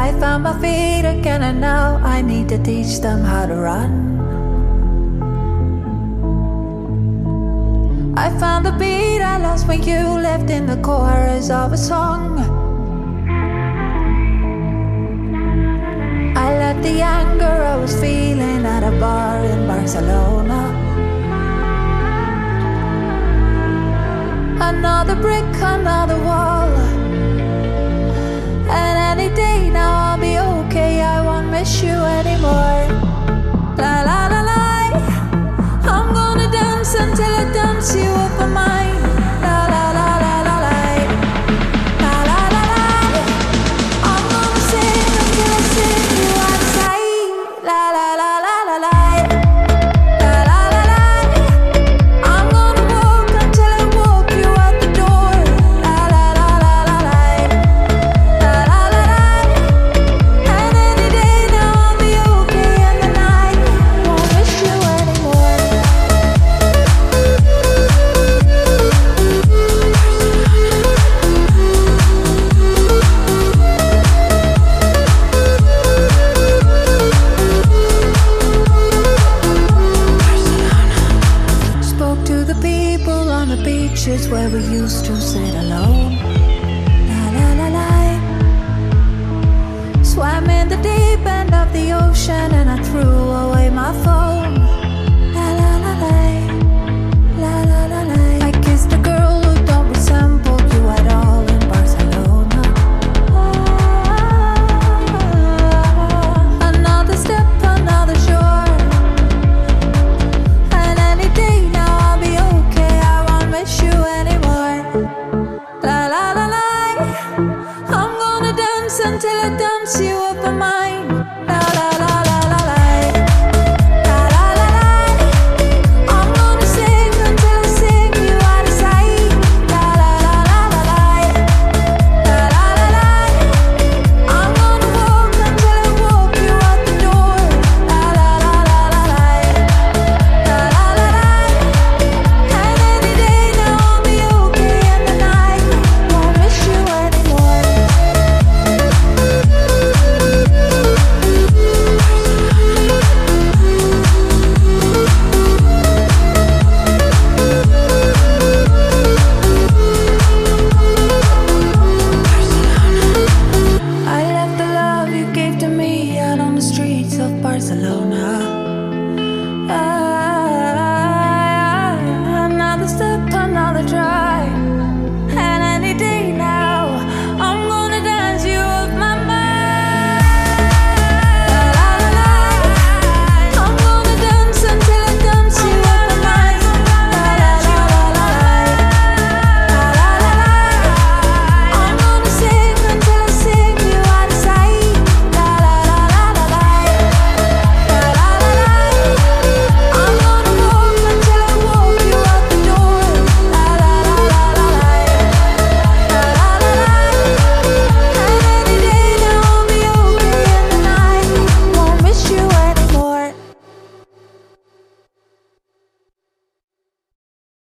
I found my feet again and now I need to teach them how to run. I found the beat I lost when you left in the chorus of a song. I let the anger I was feeling at a bar in Barcelona. Another brick, another wall. And any day now I'll be okay, I won't miss you anymore. La la la la, I'm gonna dance until I dance you off my mind. La la la la la la, la la la la, I'm gonna sing until I sing you outside. La la la la la la, la la la la, I'm gonna walk until I walk you out the door. La la la la la la, la la la la, and any day now I'll be okay and the night won't miss you anymore. Spoke to the people on the beaches where we used to sit alone. La la la la. Swam in the deep end of the ocean and I threw away my phone.